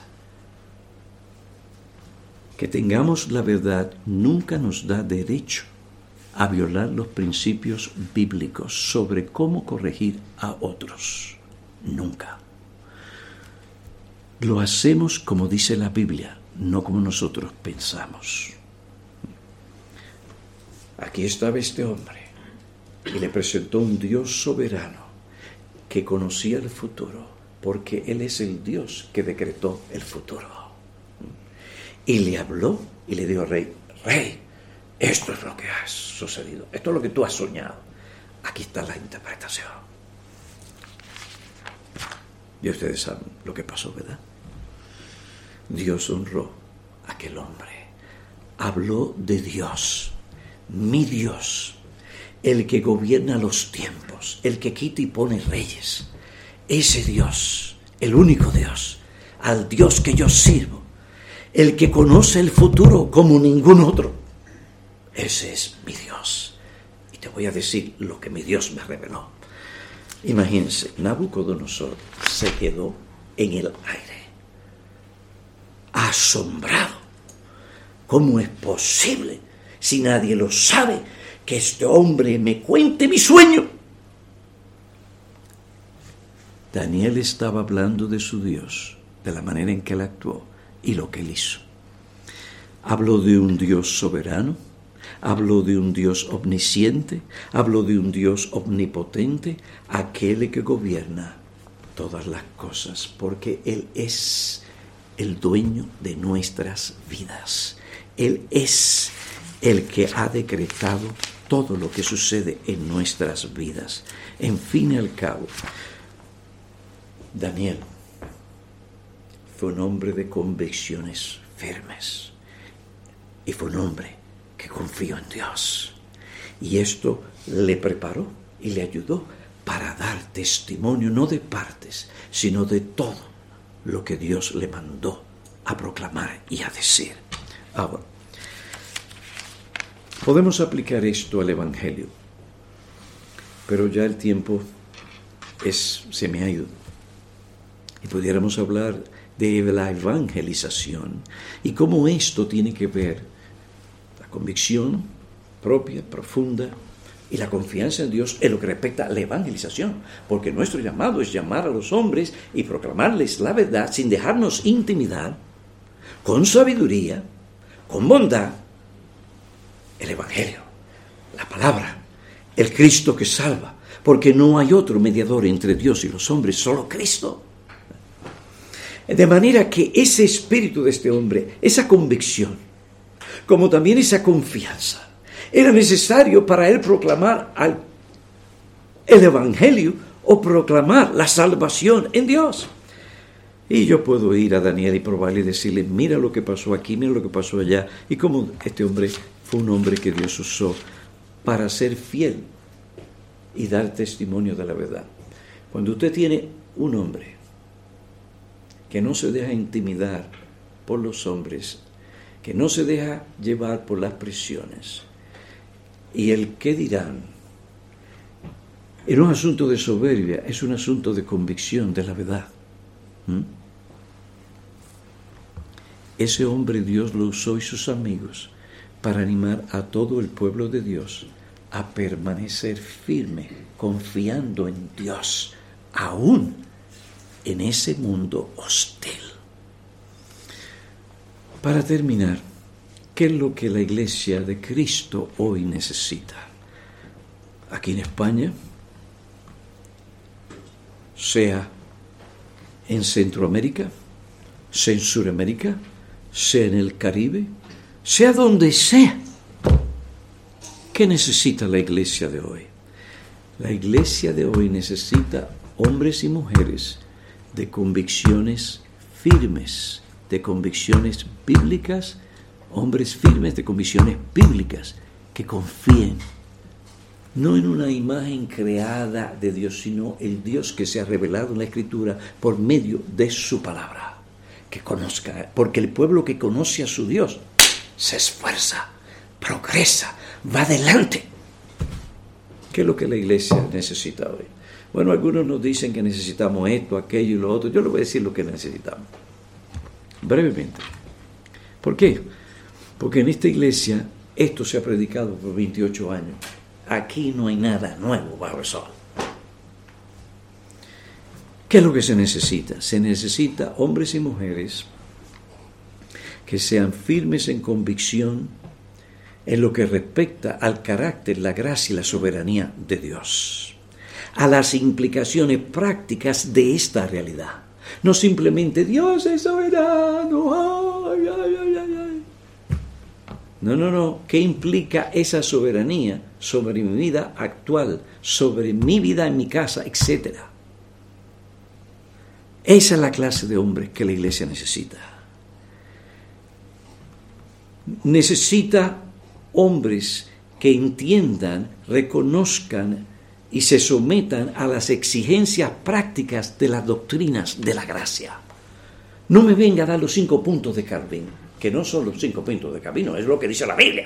Que tengamos la verdad nunca nos da derecho a violar los principios bíblicos sobre cómo corregir a otros. Nunca. Lo hacemos como dice la Biblia, no como nosotros pensamos. Aquí estaba este hombre y le presentó un Dios soberano que conocía el futuro, porque Él es el Dios que decretó el futuro. Y le habló y le dijo al rey: Rey, esto es lo que ha sucedido, esto es lo que tú has soñado. Aquí está la interpretación. Y ustedes saben lo que pasó, ¿verdad? Dios honró a aquel hombre. Habló de Dios, mi Dios, el que gobierna los tiempos, el que quita y pone reyes. Ese Dios, el único Dios, al Dios que yo sirvo, el que conoce el futuro como ningún otro. Ese es mi Dios. Y te voy a decir lo que mi Dios me reveló. Imagínense, Nabucodonosor se quedó en el aire, asombrado. ¿Cómo es posible, si nadie lo sabe, que este hombre me cuente mi sueño? Daniel estaba hablando de su Dios, de la manera en que él actuó y lo que él hizo. Habló de un Dios soberano, habló de un Dios omnisciente, habló de un Dios omnipotente, aquel que gobierna todas las cosas, porque Él es el dueño de nuestras vidas. Él es el que ha decretado todo lo que sucede en nuestras vidas. En fin y al cabo, Daniel fue un hombre de convicciones firmes y fue un hombre que confió en Dios. Y esto le preparó y le ayudó para dar testimonio, no de partes, sino de todo lo que Dios le mandó a proclamar y a decir. Ahora, podemos aplicar esto al Evangelio. pero ya el tiempo se me ha ido. Y pudiéramos hablar de la evangelización y cómo esto tiene que ver la convicción propia, profunda, y la confianza en Dios en lo que respecta a la evangelización, porque nuestro llamado es llamar a los hombres y proclamarles la verdad sin dejarnos intimidar, con sabiduría, con bondad, el evangelio, la palabra, el Cristo que salva, porque no hay otro mediador entre Dios y los hombres, solo Cristo. De manera que ese espíritu de este hombre, esa convicción, como también esa confianza, era necesario para él proclamar el evangelio o proclamar la salvación en Dios. Y yo puedo ir a Daniel y probarle y decirle, mira lo que pasó aquí, mira lo que pasó allá, y cómo este hombre fue un hombre que Dios usó para ser fiel y dar testimonio de la verdad. Cuando usted tiene un hombre que no se deja intimidar por los hombres, que no se deja llevar por las presiones, y el qué dirán, en un asunto de soberbia, es un asunto de convicción de la verdad. Ese hombre Dios lo usó y sus amigos para animar a todo el pueblo de Dios a permanecer firme, confiando en Dios, aún en ese mundo hostil. Para terminar, ¿qué es lo que la Iglesia de Cristo hoy necesita? Aquí en España, sea en Centroamérica, sea en Sudamérica, sea en el Caribe, sea donde sea. ¿Qué necesita la Iglesia de hoy? La Iglesia de hoy necesita hombres y mujeres de convicciones firmes, de convicciones bíblicas, hombres firmes de convicciones bíblicas, que confíen, no en una imagen creada de Dios, sino el Dios que se ha revelado en la Escritura por medio de su palabra. Que conozca, porque el pueblo que conoce a su Dios se esfuerza, progresa, va adelante. ¿Qué es lo que la Iglesia necesita hoy? Bueno, algunos nos dicen que necesitamos esto, aquello y lo otro. Yo les voy a decir lo que necesitamos, brevemente. ¿Por qué? Porque en esta iglesia esto se ha predicado por 28 años. Aquí no hay nada nuevo bajo el sol. ¿Qué es lo que se necesita? Se necesita hombres y mujeres que sean firmes en convicción en lo que respecta al carácter, la gracia y la soberanía de Dios, a las implicaciones prácticas de esta realidad. No simplemente Dios es soberano, ay, ay, ay, ay, ay. No. ¿Qué implica esa soberanía sobre mi vida actual, sobre mi vida en mi casa, etcétera? Esa es la clase de hombres que la iglesia necesita. Necesita hombres que entiendan, reconozcan y se sometan a las exigencias prácticas de las doctrinas de la gracia. No me venga a dar los 5 puntos de Calvin, que no son los 5 puntos de Calvin, es lo que dice la Biblia.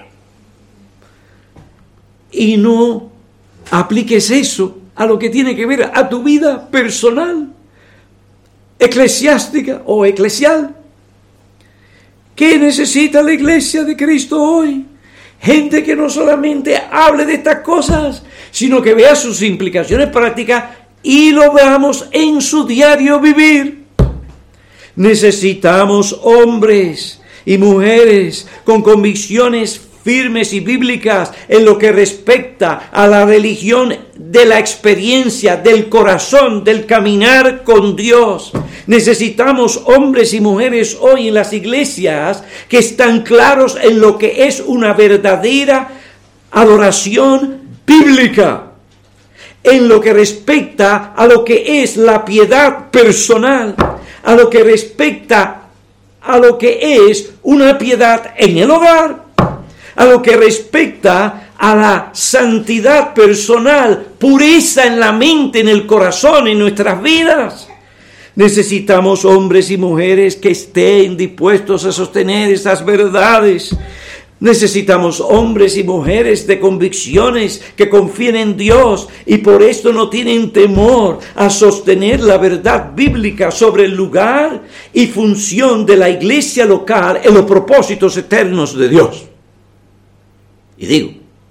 Y no apliques eso a lo que tiene que ver a tu vida personal, eclesiástica o eclesial. ¿Qué necesita la iglesia de Cristo hoy? Gente que no solamente hable de estas cosas, sino que vea sus implicaciones prácticas y lo veamos en su diario vivir. Necesitamos hombres y mujeres con convicciones firmes y bíblicas en lo que respecta a la religión de la experiencia, del corazón, del caminar con Dios. Necesitamos hombres y mujeres hoy en las iglesias que están claros en lo que es una verdadera adoración bíblica, en lo que respecta a lo que es la piedad personal, a lo que respecta a lo que es una piedad en el hogar, a lo que respecta a la santidad personal, pureza en la mente, en el corazón, en nuestras vidas. Necesitamos hombres y mujeres que estén dispuestos a sostener esas verdades Necesitamos hombres y mujeres de convicciones que confíen en Dios y por esto no tienen temor a sostener la verdad bíblica sobre el lugar y función de la iglesia local en los propósitos eternos de Dios. Y digo,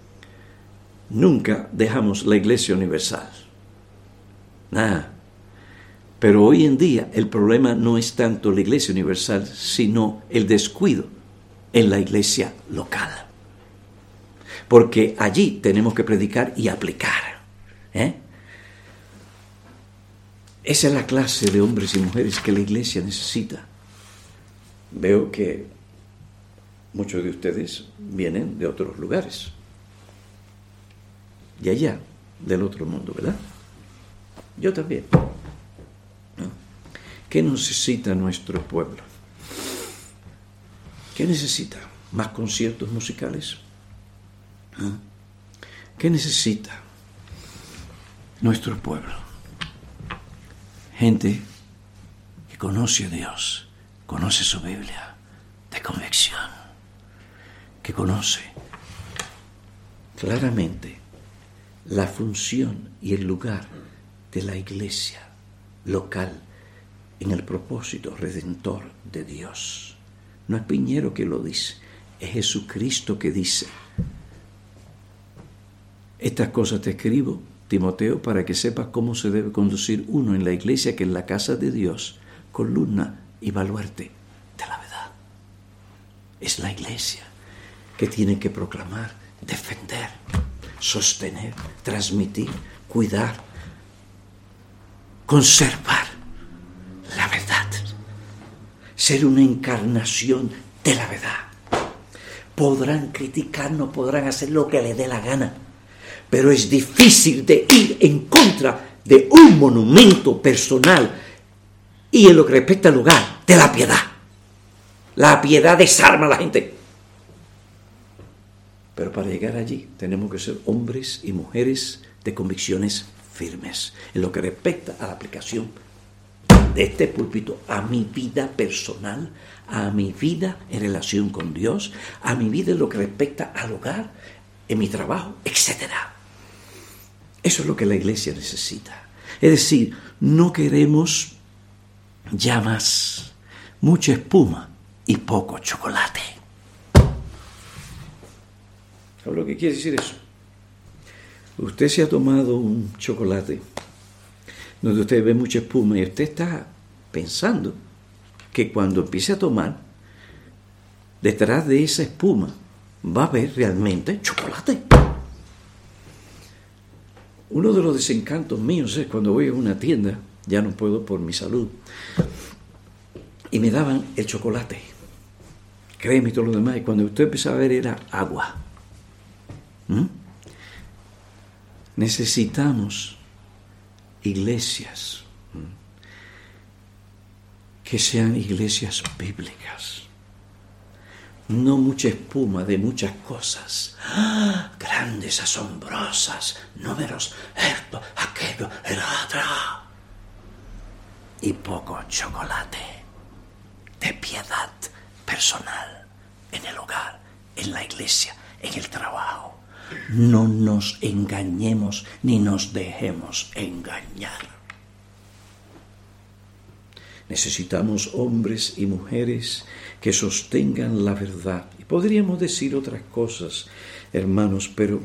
nunca dejamos la iglesia universal. Nada. Pero hoy en día el problema no es tanto la iglesia universal, sino el descuido en la iglesia local. Porque allí tenemos que predicar y aplicar. Esa es la clase de hombres y mujeres que la iglesia necesita. Veo que muchos de ustedes vienen de otros lugares. De allá, del otro mundo, ¿verdad? Yo también. ¿Qué necesita nuestro pueblo? ¿Qué necesita? ¿Más conciertos musicales? ¿Qué necesita nuestro pueblo? Gente que conoce a Dios, conoce su Biblia, de convicción, que conoce claramente la función y el lugar de la iglesia local en el propósito redentor de Dios. No es Piñero que lo dice, es Jesucristo que dice: estas cosas te escribo, Timoteo, para que sepas cómo se debe conducir uno en la iglesia, que es la casa de Dios, columna y baluarte de la verdad. Es la iglesia que tiene que proclamar, defender, sostener, transmitir, cuidar, conservar la verdad. Ser una encarnación de la verdad. Podrán criticarnos, podrán hacer lo que les dé la gana, pero es difícil de ir en contra de un monumento personal y en lo que respecta al lugar de la piedad. La piedad desarma a la gente. Pero para llegar allí tenemos que ser hombres y mujeres de convicciones firmes en lo que respecta a la aplicación de este púlpito a mi vida personal, a mi vida en relación con Dios, a mi vida en lo que respecta al hogar, en mi trabajo, etc. Eso es lo que la iglesia necesita. Es decir, no queremos ya más mucha espuma y poco chocolate. ¿Sabes lo que quiere decir eso? Usted se ha tomado un chocolate donde usted ve mucha espuma y usted está pensando que cuando empiece a tomar, detrás de esa espuma va a haber realmente chocolate. Uno de los desencantos míos es cuando voy a una tienda, ya no puedo por mi salud, y me daban el chocolate, créeme y todo lo demás, y cuando usted empezaba a ver era agua. Necesitamos iglesias que sean iglesias bíblicas, no mucha espuma de muchas cosas, grandes, asombrosas, números, esto, aquello, el otro, y poco chocolate de piedad personal en el hogar, en la iglesia, en el trabajo. No nos engañemos ni nos dejemos engañar. Necesitamos hombres y mujeres que sostengan la verdad. Y podríamos decir otras cosas, hermanos, pero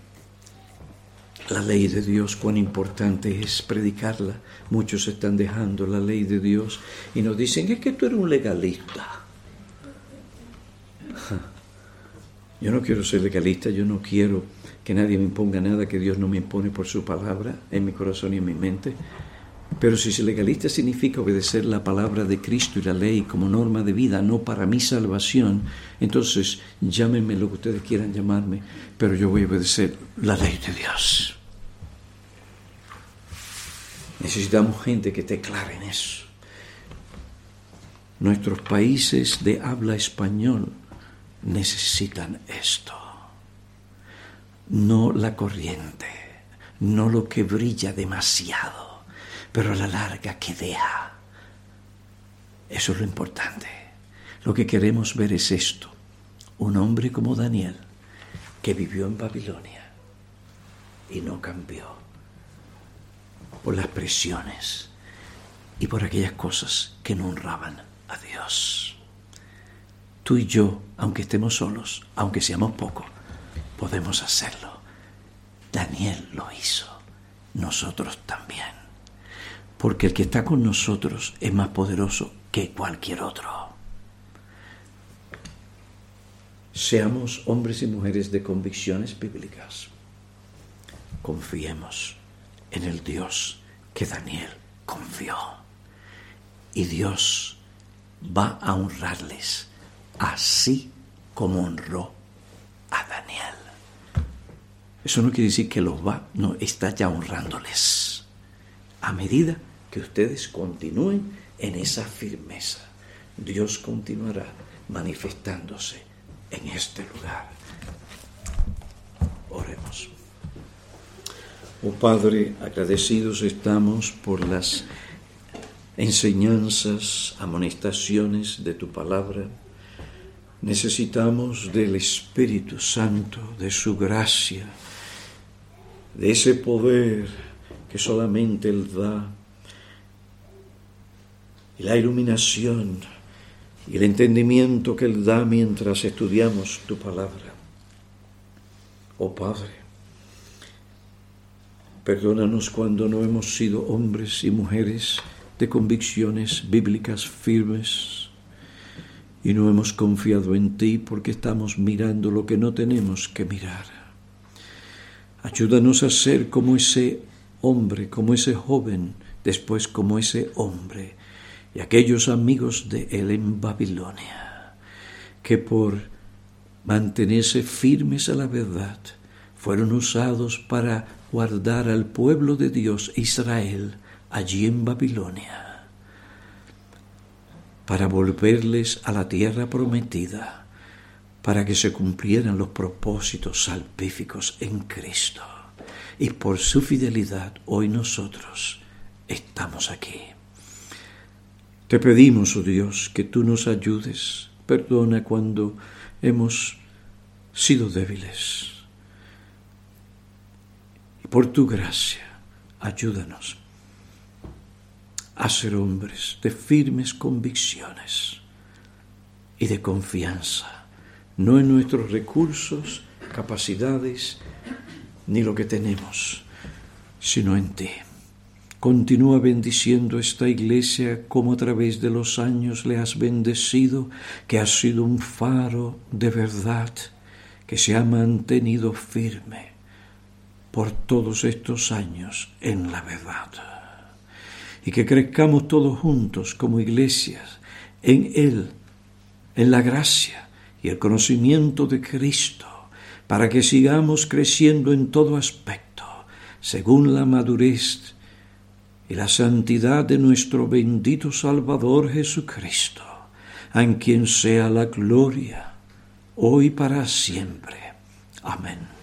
la ley de Dios, cuán importante es predicarla. Muchos están dejando la ley de Dios y nos dicen, es que tú eres un legalista. Yo no quiero ser legalista, yo no quiero que nadie me imponga nada que Dios no me impone por su palabra en mi corazón y en mi mente. Pero si ser legalista significa obedecer la palabra de Cristo y la ley como norma de vida, no para mi salvación, entonces llámenme lo que ustedes quieran llamarme, pero yo voy a obedecer la ley de Dios. Necesitamos gente que esté clara en eso. Nuestros países de habla español necesitan esto. No la corriente, no lo que brilla demasiado, pero a la larga que deja. Eso es lo importante. Lo que queremos ver es esto. un hombre como Daniel, que vivió en Babilonia y no cambió por las presiones y por aquellas cosas que no honraban a Dios. Tú y yo, aunque estemos solos, aunque seamos pocos, podemos hacerlo. Daniel lo hizo, nosotros también, porque el que está con nosotros es más poderoso que cualquier otro. Seamos hombres y mujeres de convicciones bíblicas. Confiemos en el Dios que Daniel confió. Y Dios va a honrarles así como honró a Daniel. Eso no quiere decir que no, está ya honrándoles. A medida que ustedes continúen en esa firmeza, Dios continuará manifestándose en este lugar. Oremos. Oh Padre, agradecidos estamos por las enseñanzas, amonestaciones de tu palabra. Necesitamos del Espíritu Santo, de su gracia, de ese poder que solamente Él da, y la iluminación y el entendimiento que Él da mientras estudiamos tu palabra. Oh Padre, perdónanos cuando no hemos sido hombres y mujeres de convicciones bíblicas firmes y no hemos confiado en ti porque estamos mirando lo que no tenemos que mirar. Ayúdanos a ser como ese hombre, como ese joven, después como ese hombre y aquellos amigos de él en Babilonia, que por mantenerse firmes a la verdad fueron usados para guardar al pueblo de Dios, Israel, allí en Babilonia, para volverles a la tierra prometida, para que se cumplieran los propósitos salvíficos en Cristo. Y por su fidelidad hoy nosotros estamos aquí. Te pedimos, oh Dios, que tú nos ayudes. Perdona cuando hemos sido débiles. Y por tu gracia, ayúdanos a ser hombres de firmes convicciones y de confianza, no en nuestros recursos, capacidades, ni lo que tenemos, sino en ti. Continúa bendiciendo esta iglesia como a través de los años le has bendecido, que ha sido un faro de verdad, que se ha mantenido firme por todos estos años en la verdad. Y que crezcamos todos juntos como iglesias en Él, en la gracia y el conocimiento de Cristo, para que sigamos creciendo en todo aspecto, según la madurez y la santidad de nuestro bendito Salvador Jesucristo, a quien sea la gloria, hoy para siempre. Amén.